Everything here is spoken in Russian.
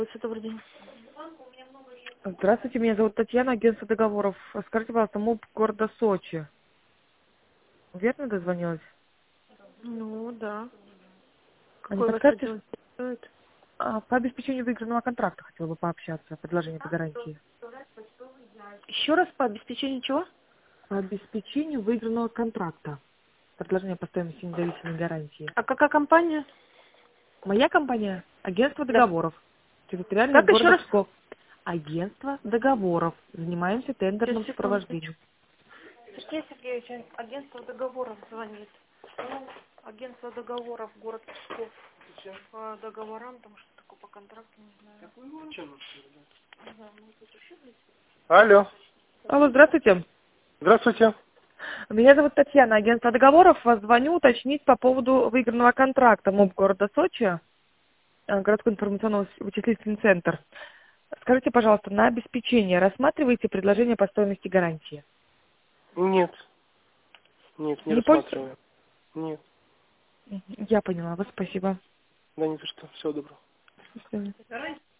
Добрый день. Здравствуйте, меня зовут Татьяна, агентство договоров. Скажите, пожалуйста, МУП города Сочи. Верно дозвонилась? Ну, да. А не Какой вас подскажете, отдел интересует? по обеспечению выигранного контракта хотела бы пообщаться, предложение по гарантии. Еще раз по обеспечению чего? По обеспечению выигранного контракта. Предложение по стоимости независимой гарантии. А какая компания? Моя компания — агентство Да. договоров. Территориальный из Как еще города раз? Псков. Агентство договоров. Занимаемся Сейчас, тендерным секундочку. сопровождением. Сергей Сергеевич, агентство договоров звонит. Ну, агентство договоров, город Псков. По договорам, там что такое по контракту, не знаю. Ага, ну, тут еще есть. Алло, Алло, здравствуйте. здравствуйте. Меня зовут Татьяна, агентство договоров. Вас звоню уточнить по поводу выигранного контракта МУП города Сочи, городской информационно-вычислительный центр. Скажите, пожалуйста, на обеспечение рассматриваете предложение по стоимости гарантии? Нет, нет, не Не пользуетесь? рассматриваю. Нет, Я поняла вас, спасибо. да ни за что. Всего доброго. До свидания.